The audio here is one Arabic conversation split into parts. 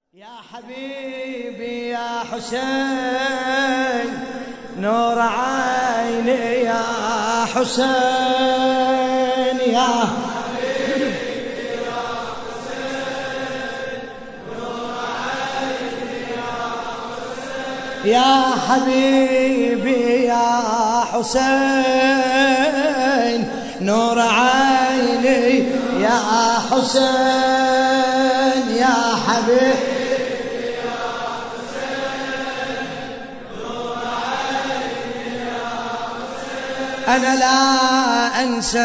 يا حبيبي يا حسين نور عيني يا حسين يا حبيبي يا حسين نور عيني يا حسين يا حبيبي يا حسين نور عيني يا حسين يا حبيبي أنا لا أنسى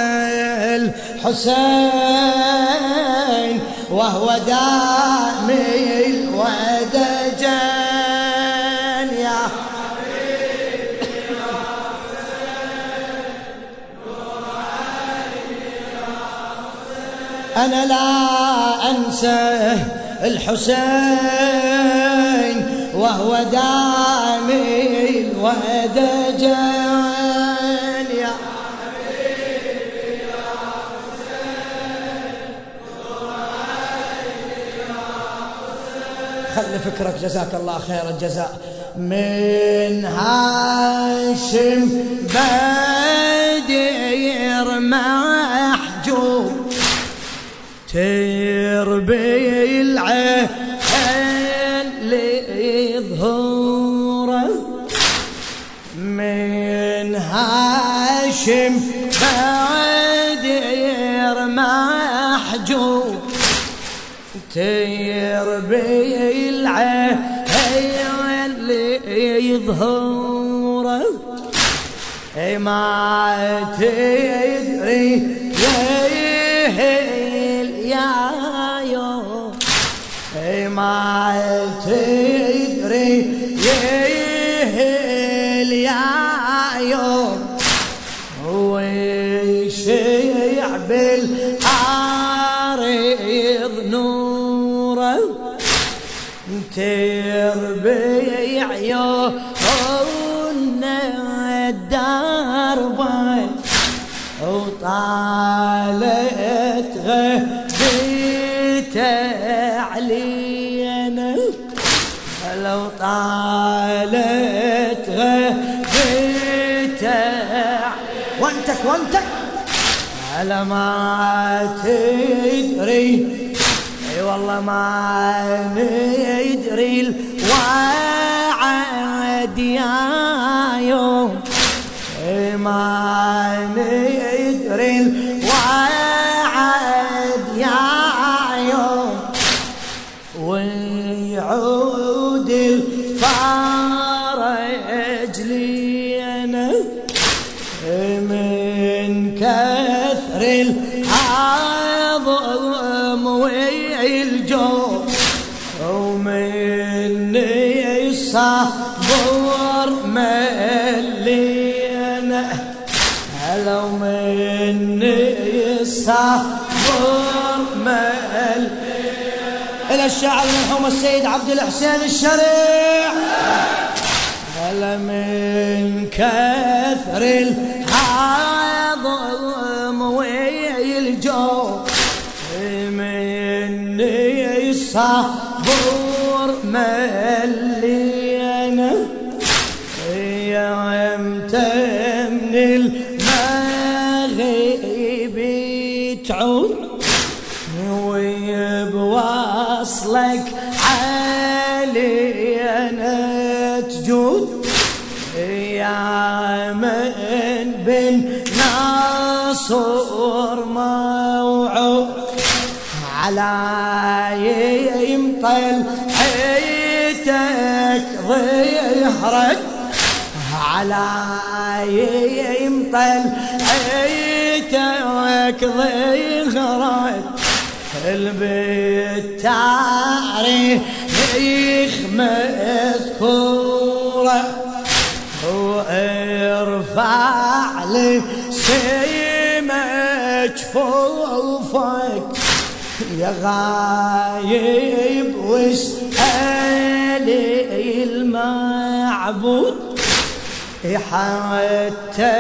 الحسين وهو دامي الودجان يا حبيبي يا حسين نور عيني يا حسين أنا لا أنسى الحسين وهو دامي الودجان خلي فكرك جزاك الله خير الجزاء من هاشم بدير محجوب تربي العين لظهوره من هاشم بدير محجوب تربي العين اللي يظهره ما تدري يهل يا يوم ما تدري يهل يا يوم ويشيع بالعارض نوره تربي عيوننا الدرب وطالت غبيت علينا لو طالت غبيت وانتك على ما تدري اي والله ما ندري الوعد يا يوم ما ندري الوعد يا يوم ويعود الفرج لي انا من كثر العظم والجوع ومني الصبر ملينا لو مني الصبر ملينا إلى الشاعر المرحوم السيد عبد الحسين الشريع هلا من كثر العظم والجوع مني الصبر ملينا يا امتى من المغيب تعود وبوصلك علينا تجود يا من بن ناصر موعود على يمطل حيتك ظهرك على يمطل حيتك ظهرك البيت تاريخ مذكوره وارفع لي سيمك فوفك يا غايب واسألي المعبود حتى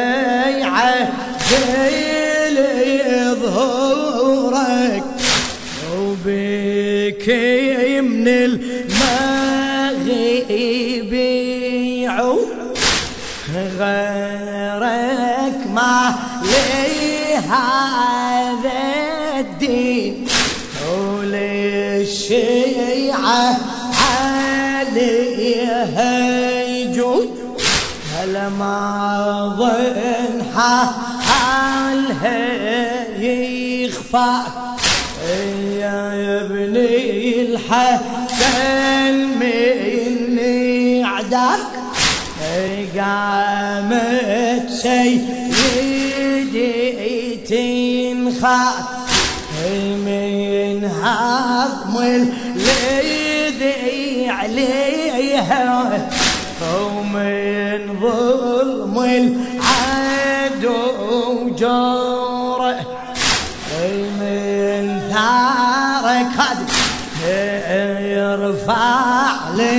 يعجل ظهورك وبك يمنع من المغيب يعود غيرك ما لي هذا الدين وللشيعة عليها يجود هلا ما ظن حالها يخفى يا ابني الحسن مني عداك قامت سيدي تنخاف من هضم الذي عليها ومن ظلم العدو جوره من ثارك يرفع لي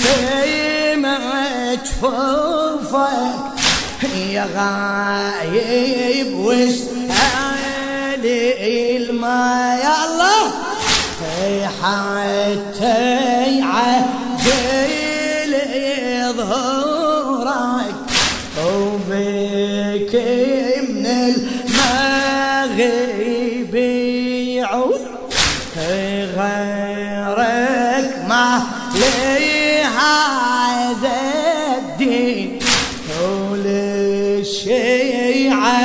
سمع جفوفك يا غايب واسأل الماء يا الله حتى يعجل ظهورك وبك من المغيب يعود غيرك ما لي هذا الدين وللشيعة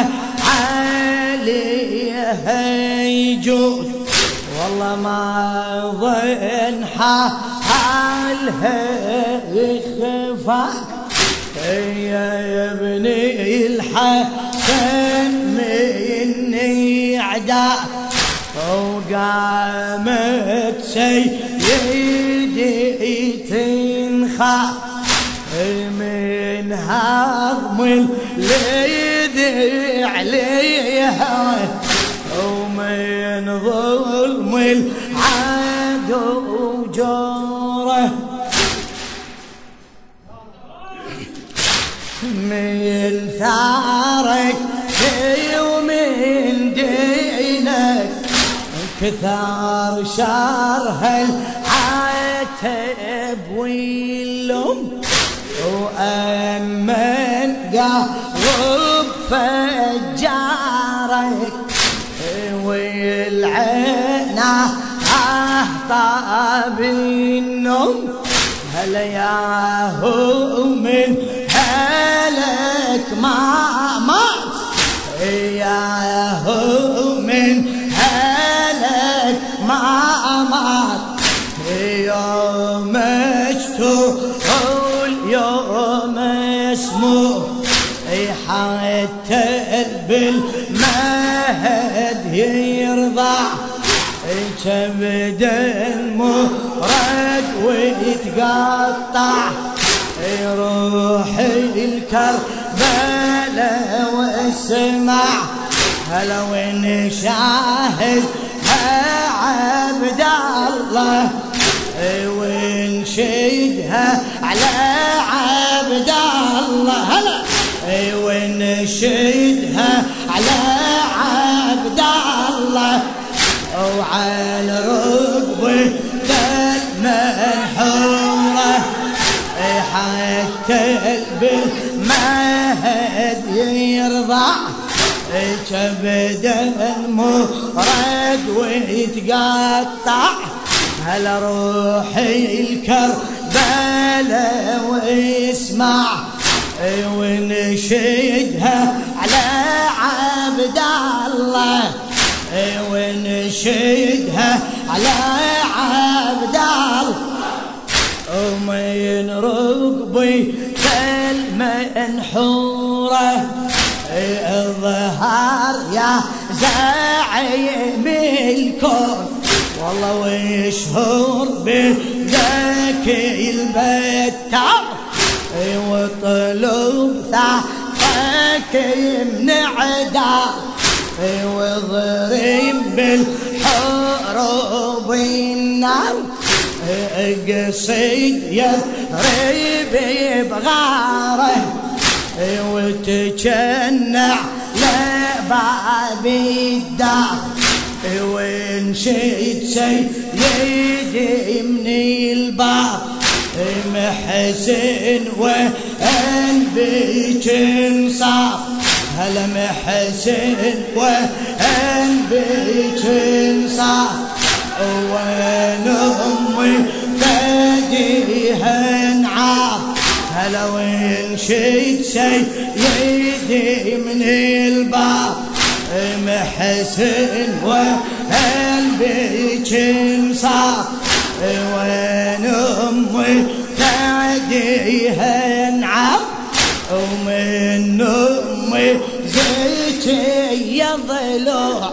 عليها يجود والله ما ظن حالها يخفاك يا ابني الحسن مني عداء وقامت سيدي تنخاف من هضم الذي عليها ومن ظلم العدو جوره من ثارك ومن دينك كثار شرها العتب واللوم وأمن قرب فجارك والعينة طاب النوم هلا ياهو من هلك ما مات ياهو من هلك ما مات يوم اشتغل يوم اسمه حتى بالمهد يرضع كبد المرد ويتقطع روحي الكربلاء واسمع هلا وين شاهد عبد الله ونشيدها على عبد الله هلا ونشيدها على عبد الله وعلى ركبه المنحوره حتى بالمهد يرضع كبد المرد ويتقطع هلا روحي الكربلاء واسمع ونشيدها على عبد الله ونشيدها على عبد الله ومن ركبي كالمنحورة الظهر يا زعيم الكون والله ويشهر بذاك البتار وطلب ثقك من عدا وضرب بالحروب النار قصيد يضرب بغاره وتجنع لباب الدار ونشيد سيد يدي من الباب محسن وين بيك انصاف هلا محسن وين بيك انصاف وين امي فديها انعاف هلا وين شيد سيدي من الباب محسن وين بيك انصاف وين امي فديها انعاف ومن امي زيتي يا ضلوع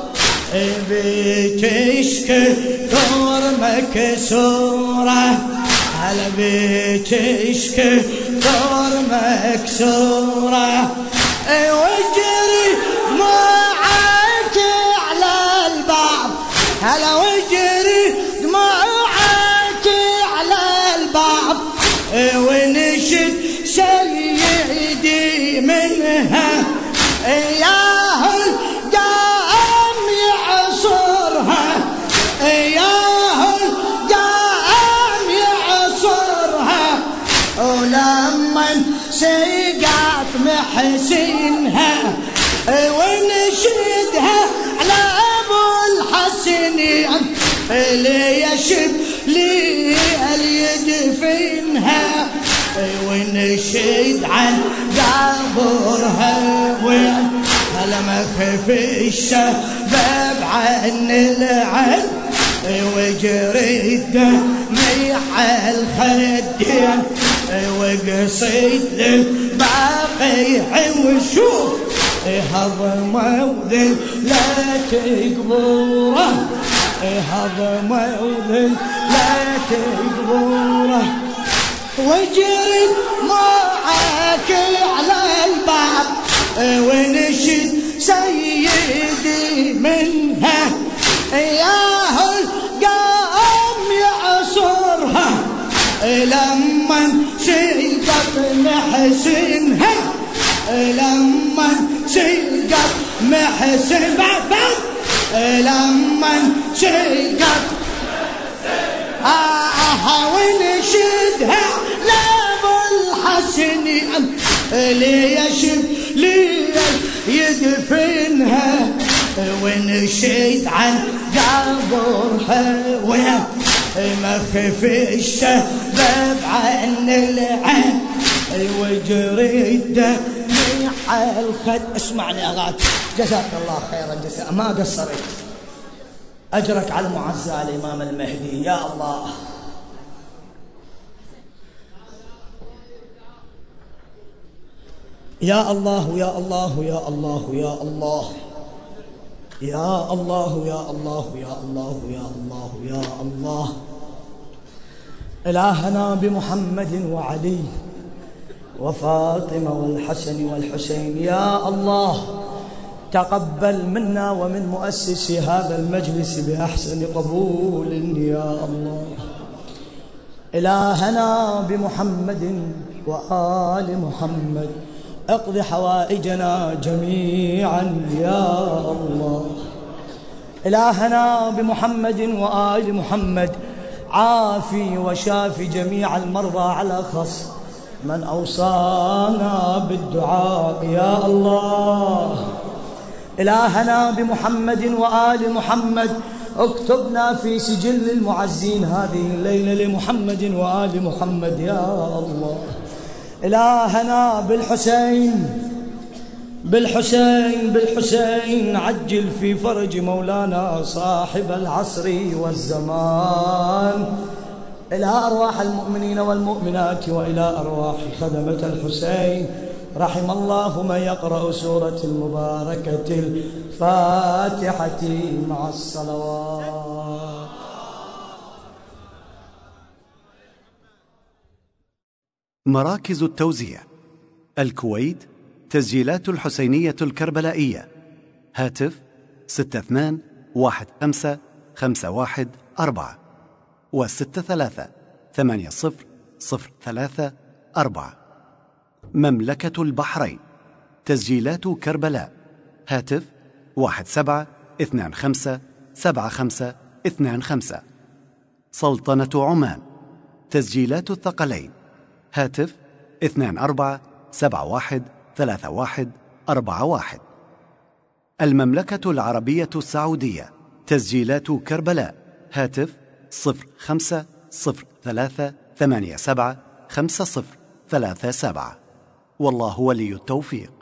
بتشكي ثور مكسورة هلا بتشكي ثور مكسورة وجري معاك على الباب هلا وجري معاك على الباب ونشد سيدي منها ياه القام يعصرها ياه القام يعصرها ولما سقط محسنها ونشدها على ابو الحسن ليشب لي يدفنها ونشد عن قبرها وين هلا ما خف الشباب عن العين وجريد دمع الخدين وقصيد باقي وشوف هضمة وذل لا تقبره هضمة وذل لا تقبره وجري معاك على الباب ونشد سيدي منها ياه القام يعصرها لما سقط محسنها لما سقط محسن بعد لما سقط ونشدها لابو الحسن ليشب لي يدفنها ونشد عن قبرها وين ما خف الشباب عن العين وجريد دمع الخد اسمعني اغاث جزاك الله خير الجزاء ما قصرت أجرك على المعزى الإمام المهدي يا الله يا الله يا الله يا الله يا الله يا الله يا الله يا الله يا الله يا الله إلهنا بمحمد وعلي وفاطمة والحسن والحسين يا الله تقبل منا ومن مؤسس هذا المجلس بأحسن قبول يا الله إلهنا بمحمد وآل محمد اقض حوائجنا جميعا يا الله إلهنا بمحمد وآل محمد عافي وشافي جميع المرضى على خص من أوصانا بالدعاء يا الله إلهنا بمحمد وآل محمد اكتبنا في سجل المعزين هذه الليلة لمحمد وآل محمد يا الله إلهنا بالحسين عجل في فرج مولانا صاحب العصر والزمان إلى أرواح المؤمنين والمؤمنات وإلى أرواح خدمة الحسين رحم الله من يقرأ سورة المباركة الفاتحة مع الصلوات. مراكز التوزيع الكويت تسجيلات الحسينية الكربلائية هاتف 62155114 و63800334. مملكة البحرين تسجيلات كربلاء هاتف 17257525. سلطنة عمان. تسجيلات الثقلين. هاتف 24713141. المملكة العربية السعودية. تسجيلات كربلاء. هاتف 0503875037. والله ولي التوفيق.